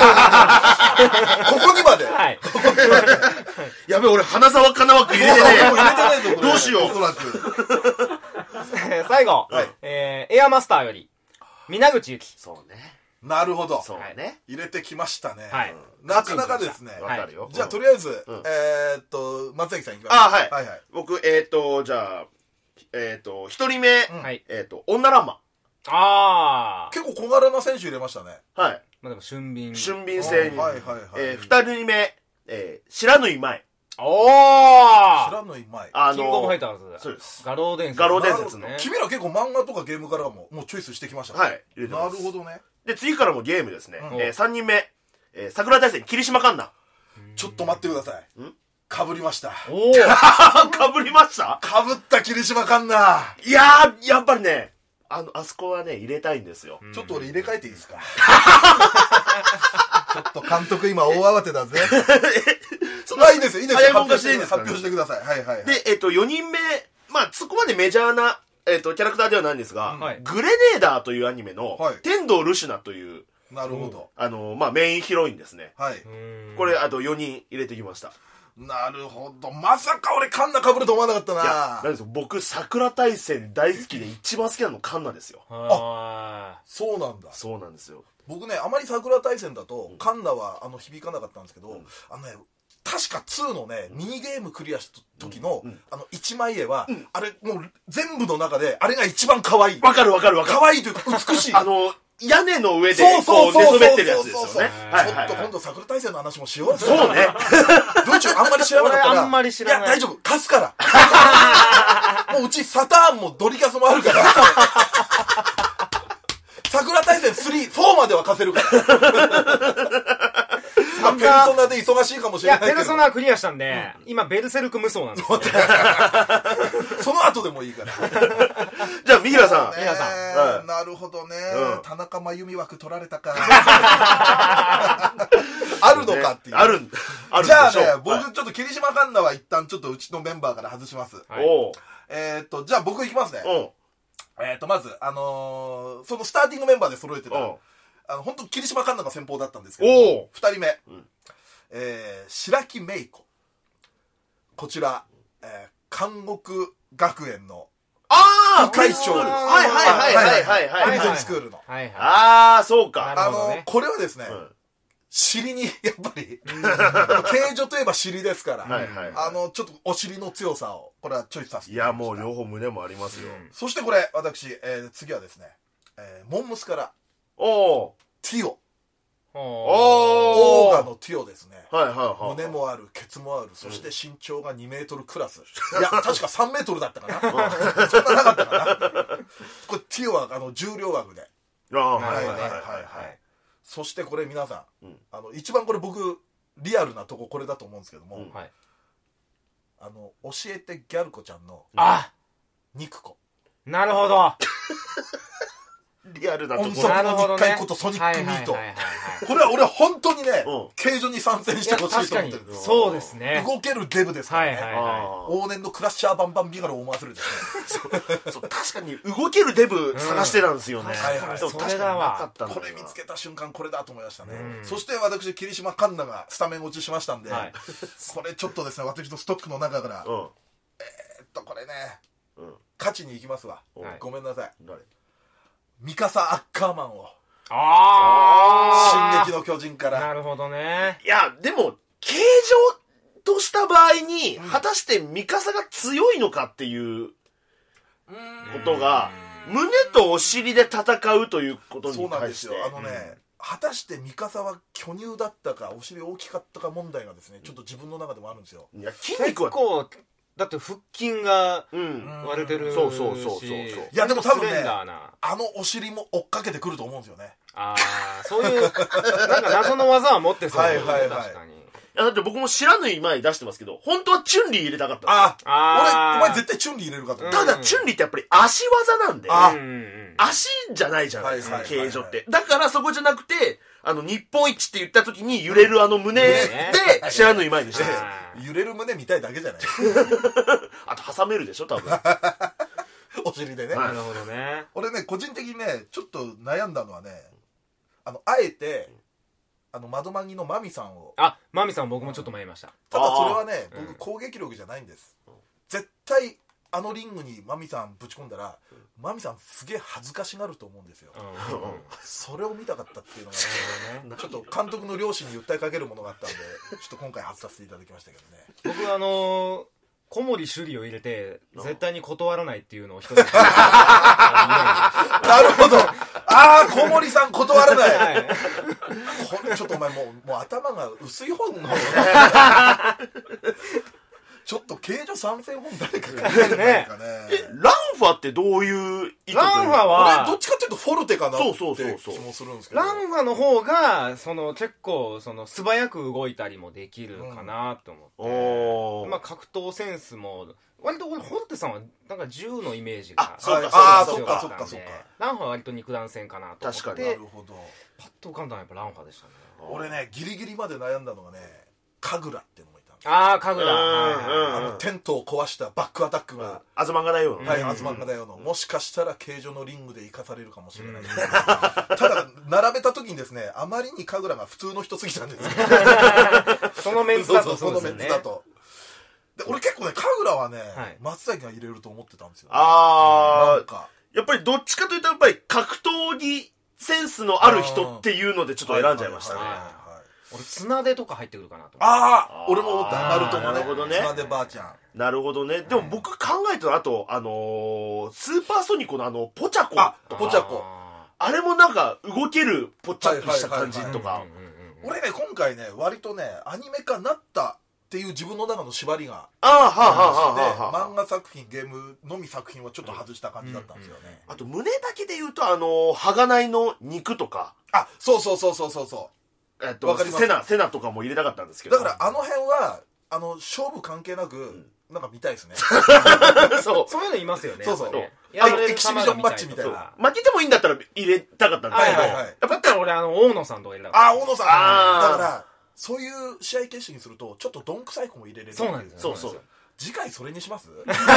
[SPEAKER 1] こにまで。
[SPEAKER 3] やべ、俺花澤香菜枠入れてね。どうしよう。おそらく。
[SPEAKER 2] 最後、エアマスターより皆口ゆき。
[SPEAKER 3] そうね。
[SPEAKER 1] なるほど。
[SPEAKER 3] そうね。
[SPEAKER 1] 入れてきましたね。なかなかですね。
[SPEAKER 3] わかるよ。
[SPEAKER 1] じゃあとりあえず松崎さんいきます。
[SPEAKER 3] はいはい。僕じゃあ1人目女ランマ。
[SPEAKER 1] 結構小柄な選手入れましたね。
[SPEAKER 3] はい。
[SPEAKER 2] まあでも俊敏
[SPEAKER 3] 性に。2人目白縫舞。
[SPEAKER 1] 白縫舞。
[SPEAKER 2] キングオブファイターズ。
[SPEAKER 3] そうです。
[SPEAKER 2] 画廊伝説
[SPEAKER 3] ね。
[SPEAKER 1] 君ら結構漫画とかゲームからもチョイスしてきましたね。
[SPEAKER 3] はい。
[SPEAKER 1] なるほどね。
[SPEAKER 3] で次からもゲームですね。3人目桜大戦霧島環奈。
[SPEAKER 1] ちょっと待ってください。かぶりました。
[SPEAKER 3] かぶりました？
[SPEAKER 1] かぶった霧島環奈。
[SPEAKER 3] いやー、やっぱりね、あそこはね、入れたいんですよ。
[SPEAKER 1] ちょっと俺入れ替えていいですか？ちょっと監督今大慌てだぜ。いいですよ、いいですよ。発表してください。はいはい。
[SPEAKER 3] で、4人目、まあ、そこまでメジャーな、キャラクターではないんですが、グレネーダーというアニメの、天童ルシュナという、
[SPEAKER 1] なるほど。
[SPEAKER 3] まあ、メインヒロインですね。
[SPEAKER 1] はい。
[SPEAKER 3] これ、あと4人入れてきました。
[SPEAKER 1] なるほど。まさか俺カンナ被ると思わなかったな。いや、
[SPEAKER 3] なんですよ。僕、桜大戦大好きで一番好きなのカンナですよ。
[SPEAKER 1] そうなんだ。
[SPEAKER 3] そうなんですよ。
[SPEAKER 1] 僕ね、あまり桜大戦だと、カンナは響かなかったんですけど、 確か2のね、ミニゲームクリアした時の、一枚絵は、あれ、もう全部の中で、あれが一番可愛い。
[SPEAKER 3] わかる。
[SPEAKER 1] 可愛いというか、美しい。
[SPEAKER 3] 屋根の上で、こう、寝そべってるやつですよね。
[SPEAKER 1] ちょっと今度桜大戦の話もしよう。
[SPEAKER 3] そうね。
[SPEAKER 1] どうちゅう、あんまり知らなかったら。
[SPEAKER 2] あんまり知らない。
[SPEAKER 1] いや、大丈夫。貸すから。もううちサターンもドリキャスもあるから。桜大戦3、4までは貸せるから。ペルソナで忙しいかもしれないけど。
[SPEAKER 2] いや、ペルソナはクリアしたんで、今ベルセルク無双なんですよ。
[SPEAKER 1] その後でもいいから。
[SPEAKER 3] じゃあ、三平さん。
[SPEAKER 1] なるほどね。田中真由美枠取られたか。あるのかっていう。
[SPEAKER 3] ある
[SPEAKER 1] じゃあね、僕ちょっと霧島環奈は一旦ちょっとうちのメンバーから外します。じゃあ僕いきますね。まず、そのスターティングメンバーで揃えてた。本当霧島環奈が先鋒だったんですけど、2人目、白木芽衣子。こちら、監獄学園の副会長です。
[SPEAKER 3] はい。
[SPEAKER 1] プリズンスクールの。
[SPEAKER 3] そうか。
[SPEAKER 1] これはですね、尻に、やっぱり、形状といえば尻ですから、ちょっとお尻の強さを、これはチョイスさせていただきました。
[SPEAKER 3] いや、もう両方胸もありますよ。
[SPEAKER 1] そしてこれ、私、次はですね、モンムスから、ティオ。オーガのティオですね。胸もある、ケツもある、そして身長が2メートルクラス。いや、確か3メートルだったかな。そんななかったかな。これ、ティオは重量枠で。そしてこれ皆さん、一番これ僕、リアルなとここれだと思うんですけども、教えてギャル子ちゃんの、肉子。
[SPEAKER 2] なるほど。
[SPEAKER 3] リアルなところ。
[SPEAKER 1] 音速の日回ことソニックミート。これは俺は本当にね、形状に参戦してほしいと思ってるんです。
[SPEAKER 2] そうですね。
[SPEAKER 1] 動けるデブですからね。往年のクラッシャーバンバンビガロを思わせるですね。
[SPEAKER 3] 確かに動けるデブ探してたんですよね。
[SPEAKER 2] それだわ。
[SPEAKER 1] これ見つけた瞬間これだと思いましたね。そして私、霧島環奈がスタメン落ちしましたんで、これちょっとですね、私のストックの中から、これね、勝ちに行きますわ。ごめんなさい。ミカサ・アッカーマンを。進撃の巨人から。
[SPEAKER 2] なるほどね。
[SPEAKER 3] いや、でも、形状とした場合に、果たしてミカサが強いのかっていうことが、胸とお尻で戦うということに対して。そうなんですよ。
[SPEAKER 1] 果たしてミカサは巨乳だったか、お尻大きかったか問題がですね、ちょっと自分の中でもあるんですよ。
[SPEAKER 3] いや、筋肉は。
[SPEAKER 2] だって腹筋が割れてるし、
[SPEAKER 1] いやでも多分ね、お尻も追っかけてくると思うんですよね。
[SPEAKER 2] そういうなんか謎の技は持ってそう。確かに。
[SPEAKER 3] いやだって僕も知らぬ前に出してますけど、本当はチュンリー入れたかった。
[SPEAKER 1] お前絶対チュンリー入れるかと思った。
[SPEAKER 3] だチュンリーってやっぱり足技なんで、足じゃないじゃないですか、形状って。だからそこじゃなくて、日本一って言った時に揺れる胸で知らぬ前にしてるんですよ。
[SPEAKER 1] 揺れる胸見たいだけじゃない。
[SPEAKER 3] あと挟めるでしょ多分。
[SPEAKER 1] お尻でね。
[SPEAKER 2] なるほどね。
[SPEAKER 1] 俺ね、個人的にね、ちょっと悩んだのはね、あえて窓マギのマミさんを。
[SPEAKER 2] マミさん僕もちょっと迷いました。
[SPEAKER 1] ただそれはね、僕攻撃力じゃないんです。絶対リングにマミさんぶち込んだら、マミさんすげえ恥ずかしがると思うんですよ。それを見たかったっていうのが、ちょっと監督の両親に訴えかけるものがあったんで、ちょっと今回外させていただきましたけどね。
[SPEAKER 2] 僕小森朱里を入れて絶対に断らないっていうのを一人でな
[SPEAKER 1] るほど。小森さん断らない。これちょっとお前もう頭が薄い本のちょっと形状参戦本誰か書いてないかね。
[SPEAKER 3] ランファってどういう意図？
[SPEAKER 2] ランファは
[SPEAKER 1] 俺どっちかっていうとフォルテかなって気もするんですけど。
[SPEAKER 2] ランファの方が結構素早く動いたりもできるかなと思って、格闘センスも割とフォルテさんはなんか銃のイメージが
[SPEAKER 1] そっか
[SPEAKER 2] ランファは割と肉弾戦かなと思って。
[SPEAKER 1] 確かに。なるほど。
[SPEAKER 2] パッと浮かんだのはやっぱランファでしたね。
[SPEAKER 1] 俺ね、ギリギリまで悩んだのがね、神楽っていうのもいたんです
[SPEAKER 2] よ。神楽。
[SPEAKER 1] テントを壊したバックアタックが、
[SPEAKER 3] アズマンガ大王の。
[SPEAKER 1] はい、アズマンガ大王の。もしかしたら形状のリングで生かされるかもしれない。ただ、並べた時にですね、あまりに神楽が普通の人すぎたんですよ。
[SPEAKER 2] そのメンツだと。
[SPEAKER 1] そのメンツだと。で俺結構ね、神楽はね、松崎が入れると思ってたんですよ。
[SPEAKER 3] やっぱりどっちかというと、やっぱり格闘技センスのある人っていうのでちょっと選んじゃいましたね。
[SPEAKER 2] 俺綱手とか入ってくるかなと思って。
[SPEAKER 1] ああ俺も思ったナルトもね。
[SPEAKER 3] なるほどね。
[SPEAKER 1] 綱手ばあちゃん。
[SPEAKER 3] なるほどね。でも僕考えたらあとスーパーソニコのポチャコ。
[SPEAKER 1] ポチャコ。
[SPEAKER 3] あれもなんか動けるポチャッとした感じとか。
[SPEAKER 1] 俺ね今回ね割とねアニメ化なったっていう自分の中の縛りが漫画作品ゲームのみ作品はちょっと外した感じだったんですよね。
[SPEAKER 3] あと胸だけで言うと鋼の肉とか、
[SPEAKER 1] そう
[SPEAKER 3] セナとかも入れたかったんですけど、
[SPEAKER 1] だからあの辺は勝負関係なくなんか見たいですね。
[SPEAKER 2] そういうのいますよね。
[SPEAKER 1] そう
[SPEAKER 2] エ
[SPEAKER 1] キシビジョンマッチみたいな。
[SPEAKER 3] 負けてもいいんだったら入れたかったんですけど、
[SPEAKER 2] やっぱり俺大野さんとか入れたかった。
[SPEAKER 1] 大野さんだからそういう試合形式にするとちょっとどんくさい子も入れれる。
[SPEAKER 2] そうなんですよ。
[SPEAKER 3] そう
[SPEAKER 1] 次回それにします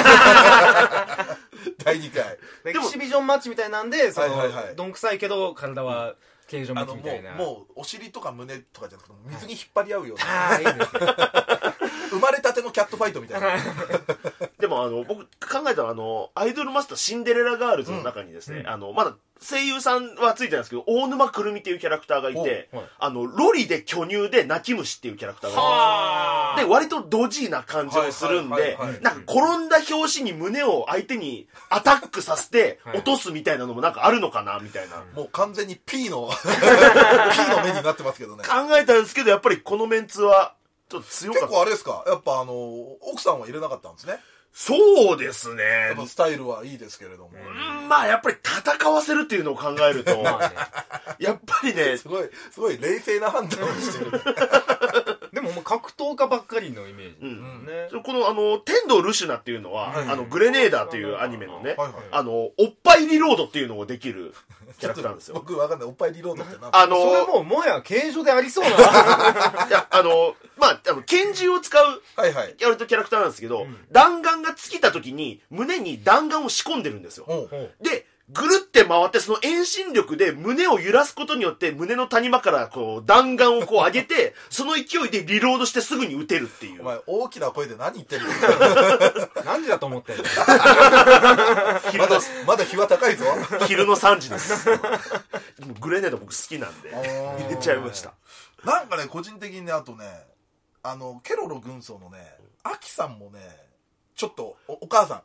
[SPEAKER 1] 第2回
[SPEAKER 2] エキシビジョンマッチみたいなんでどんくさいけど体は形状マッチみたいな。
[SPEAKER 1] もうお尻とか胸とかじゃなくて水に引っ張り合うよう
[SPEAKER 2] な。いいですね。
[SPEAKER 1] 生まれたてのキャットファイトみたいな。
[SPEAKER 3] でも僕考えたらアイドルマスターシンデレラガールズの中にですね、まだ声優さんはついてないんですけど大沼くるみっていうキャラクターがいて、ロリで巨乳で泣き虫っていうキャラクターがいて、で割とドジーな感じをするんで、なんか転んだ拍子に胸を相手にアタックさせて落とすみたいなのもなんかあるのかなみたいな。
[SPEAKER 1] もう完全に P の目になってますけどね。
[SPEAKER 3] 考えたんですけどやっぱりこのメンツはちょっと強かった。
[SPEAKER 1] 結構あれですか、やっぱ奥さんは入れなかったんですね。
[SPEAKER 3] そうですね。
[SPEAKER 1] やっぱスタイルはいいですけれども。
[SPEAKER 3] まあやっぱり戦わせるっていうのを考えると、やっぱりね、
[SPEAKER 1] すごい冷静な判断をしてる。
[SPEAKER 2] でももう格闘家ばっかりのイメージ
[SPEAKER 3] ですね。この天童ルシュナっていうのはグレネーダーというアニメのね、おっぱいリロードっていうのをできるキャラクターなんですよ。
[SPEAKER 1] 僕わかんない。おっぱいリロードって何？
[SPEAKER 2] それももはや形状でありそうな。い
[SPEAKER 3] やまあ拳銃を使うやるとキャラクターなんですけど、弾丸が尽きた時に胸に弾丸を仕込んでるんですよ。でぐるって回ってその遠心力で胸を揺らすことによって胸の谷間からこう弾丸をこう上げてその勢いでリロードしてすぐに撃てるっていう。
[SPEAKER 1] お前大きな声で何言ってるの？
[SPEAKER 2] 何時だと思ってんの？
[SPEAKER 1] まだ日は高いぞ。
[SPEAKER 3] 昼の3時です。グレネード僕好きなんで入れちゃいました。
[SPEAKER 1] なんかね個人的にねあとねケロロ軍曹のねアキさんもねちょっとお母さん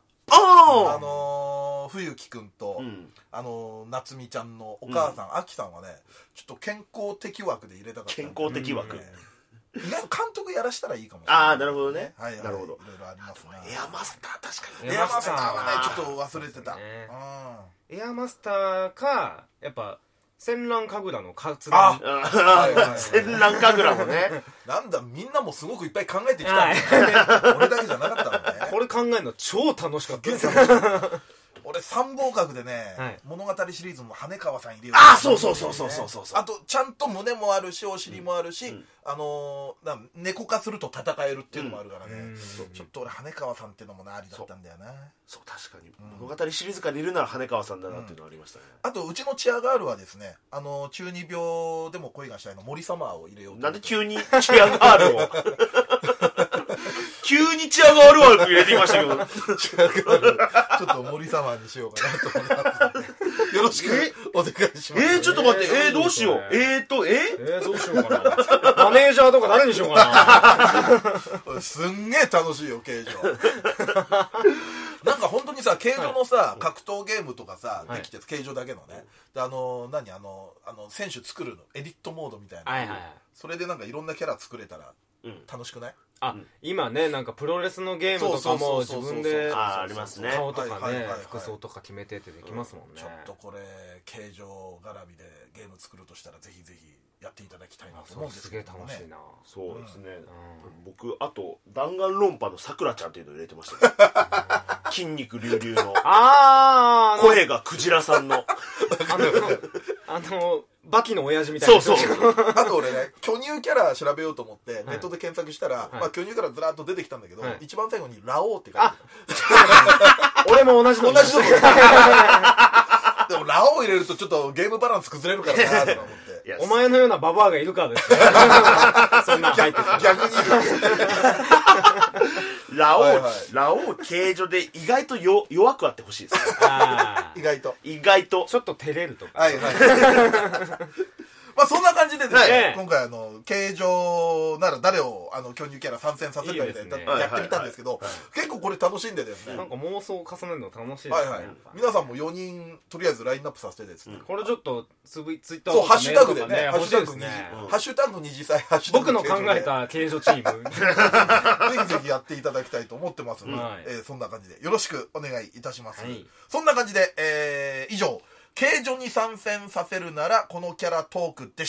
[SPEAKER 1] 冬木くんと、夏美ちゃんのお母さん、アキさんはねちょっと健康的枠で入れたかった。
[SPEAKER 3] 健康的枠、
[SPEAKER 1] 意外と監督やらしたらいいかもしれない。
[SPEAKER 3] なるほどね。
[SPEAKER 1] なるほど。いろいろありますね。
[SPEAKER 3] エアマスター確かに。
[SPEAKER 1] エアマスターはねちょっと忘れてた。
[SPEAKER 2] エアマスターかやっぱ戦乱神楽のカツラ。
[SPEAKER 3] 戦乱神楽もね。
[SPEAKER 1] なんだみんなもすごくいっぱい考えてきたんだね。俺だけじゃなかったのね。
[SPEAKER 2] これ考えるの超楽しかったです。
[SPEAKER 1] 俺三方角でね、物語シリーズも羽川さん入れよ
[SPEAKER 3] う。そう。
[SPEAKER 1] あとちゃんと胸もあるしお尻もあるし、猫化すると戦えるっていうのもあるからね。ちょっと俺羽川さんっていうのもありだったんだよな。
[SPEAKER 3] そう確かに物語シリーズからいるなら羽川さんだなっていうのありましたね。
[SPEAKER 1] あとうちのチアガールはですね中二病でも恋がしたいの森サマーを入れようと。
[SPEAKER 3] なんで急にチアガールを急にチアガール枠入れてきましたけど
[SPEAKER 1] チアガールちょっと森サマーにしようかなと思いますよろしくお願いします。
[SPEAKER 3] ちょっと待ってどうしようどう
[SPEAKER 2] しようかなマネージャーとか誰にしようか
[SPEAKER 1] なすんげえ楽しいよ形状なんか本当にさ形状のさ格闘ゲームとかさできて形状だけのねで選手作るのエディットモードみたいなそれでなんかいろんなキャラ作れたら楽しくない？
[SPEAKER 2] 今ねなんかプロレスのゲームとかも自分で顔とかね服装とか決めてってできますもんね。
[SPEAKER 1] ちょっとこれ形状絡みでゲーム作るとしたらぜひぜひやっていただきたいなと思うんですけどね。
[SPEAKER 2] すげえ楽しいな。
[SPEAKER 3] そうですね。僕あと弾丸論破のさくらちゃんっていうの入れてました筋肉隆々の声がクジラさんの
[SPEAKER 2] バキの親父みたいな。
[SPEAKER 3] そう
[SPEAKER 1] あと俺ね巨乳キャラ調べようと思ってネットで検索したら巨乳キャラずらっと出てきたんだけど一番最後にラオウって書いてあ
[SPEAKER 2] る。俺も同じの
[SPEAKER 1] でもラオウ入れるとちょっとゲームバランス崩れるからなと思って
[SPEAKER 2] お前のようなババアがいるからですそんな入ってる
[SPEAKER 1] 逆に
[SPEAKER 3] ラオウ形状で意外と弱くあってほしいですね。
[SPEAKER 1] 意外と
[SPEAKER 3] ちょ
[SPEAKER 2] っと照れるとか
[SPEAKER 1] まあそんな感じでですね、
[SPEAKER 2] はい
[SPEAKER 1] 今回形状なら誰を巨乳キャラ参戦させるかみたいな
[SPEAKER 2] いいですね
[SPEAKER 1] やってみたんですけど、結構これ楽しんでですね、
[SPEAKER 2] なんか妄想を重ねるの楽しいですね、
[SPEAKER 1] はいはい
[SPEAKER 2] やっぱ
[SPEAKER 1] 皆さんも4人とりあえずラインナップさせてですね、
[SPEAKER 2] これちょっとツイッター
[SPEAKER 1] そうハッ
[SPEAKER 2] とか
[SPEAKER 1] シュタグでね
[SPEAKER 2] メールとか
[SPEAKER 1] ハッシュタグに
[SPEAKER 2] 欲しいですね
[SPEAKER 1] ハッシュタグ二次祭ハッシュタグ
[SPEAKER 2] 僕の考えた形状チーム
[SPEAKER 1] ぜひぜひやっていただきたいと思ってますので、
[SPEAKER 2] はい
[SPEAKER 1] そんな感じでよろしくお願いいたします、
[SPEAKER 2] はい、
[SPEAKER 1] そんな感じで、以上形状に参戦させるならこのキャラトークでした。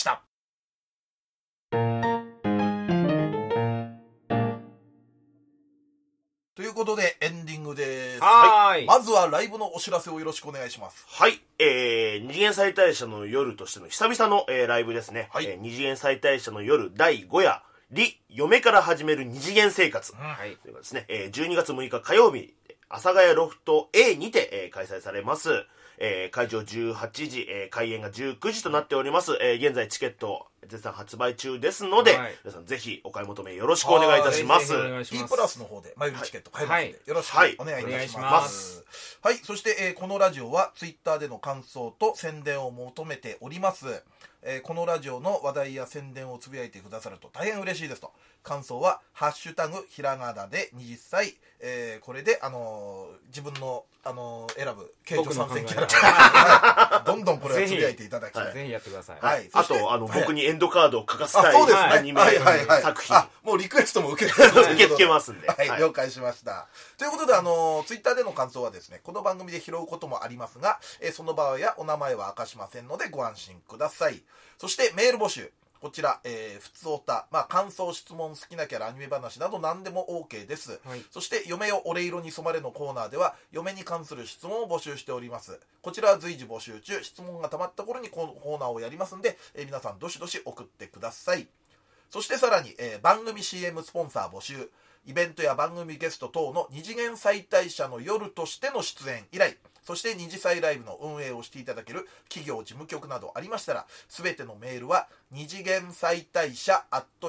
[SPEAKER 1] ということでエンディングです。
[SPEAKER 2] はい、
[SPEAKER 1] まずはライブのお知らせをよろしくお願いします。
[SPEAKER 3] はい、二次元再大社の夜としての久々の、ライブですね、
[SPEAKER 1] はい、
[SPEAKER 3] 二次元再大社の夜第5夜嫁から始める二次元生活、
[SPEAKER 2] はい、
[SPEAKER 3] というかですね、12月6日火曜日阿佐ヶ谷ロフト A にて、開催されます。会場18時、開演が19時となっております。現在チケット絶賛発売中ですので、皆さんぜひお買い求めよろしくお願いいたします。
[SPEAKER 1] T プラスの方で前売りチケット買えますので、よろしくお願いいたします。はい、そして、このラジオはツイッターでの感想と宣伝を求めております。このラジオの話題や宣伝をつぶやいてくださると大変嬉しいですと。感想はハッシュタグひらがなで20歳、これで自分の選ぶ形状参戦キャラ、はい、どんどんこれはつぶやいていただきたい。
[SPEAKER 2] ぜひやってください。
[SPEAKER 3] はい、あと僕にエンドカードを書かせたいアニメ作品、
[SPEAKER 1] もうリクエストも受け付け
[SPEAKER 3] ますんで、
[SPEAKER 1] はい、了解しました。ということでツイッターでの感想はですね、この番組で拾うこともありますが、その場合やお名前は明かしませんのでご安心ください。そしてメール募集、こちら、ふつおた、感想、質問、好きなキャラ、アニメ話など何でも OK です、はい、そして嫁よ俺色に染まれのコーナーでは嫁に関する質問を募集しております。こちらは随時募集中、質問がたまった頃にこのコーナーをやりますんで、皆さんどしどし送ってください。そしてさらに、番組 CM スポンサー募集、イベントや番組ゲスト等の二次元再大社の夜としての出演依頼、そして二次祭ライブの運営をしていただける企業事務局などありましたら、すべてのメールは二次元再大社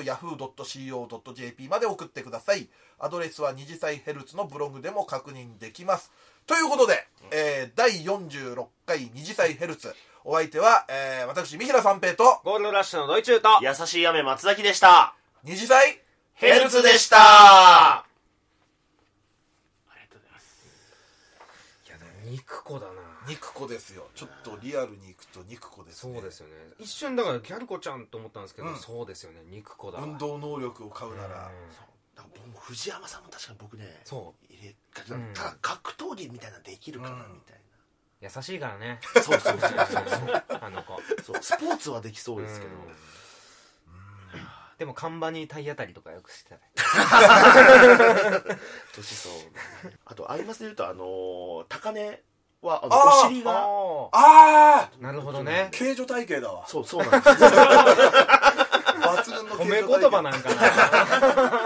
[SPEAKER 1] @yahoo.co.jp まで送ってください。アドレスは二次祭ヘルツのブログでも確認できます。ということで、第46回二次祭ヘルツ、お相手は、私三平三平と
[SPEAKER 2] ゴールドラッシュのドイチューと
[SPEAKER 3] 優しい雨松崎でした。
[SPEAKER 1] 二次祭
[SPEAKER 3] ヘルツでした。
[SPEAKER 2] 肉子だな。
[SPEAKER 1] 肉子ですよ。ちょっとリアルにいくと肉子ですね。
[SPEAKER 2] そうですよね。一瞬だからギャル子ちゃんと思ったんですけど、そうですよね、肉子だ。
[SPEAKER 1] 運動能力を買うなら、
[SPEAKER 3] 藤山さんも確かに僕ね、
[SPEAKER 2] そう
[SPEAKER 3] ただ格闘技みたいなできるかなみたい
[SPEAKER 2] な。優しいからね。
[SPEAKER 3] そう
[SPEAKER 2] あの子。
[SPEAKER 3] スポーツはできそうですけど。
[SPEAKER 2] でも看板に体当たりとかよくしてたね。
[SPEAKER 3] 年相。あとアイマスで言うと高根はお尻が
[SPEAKER 2] なるほどね。
[SPEAKER 1] 形状体型だわ。
[SPEAKER 3] そうなんです。
[SPEAKER 1] 抜群の
[SPEAKER 2] 褒め言葉なんかな。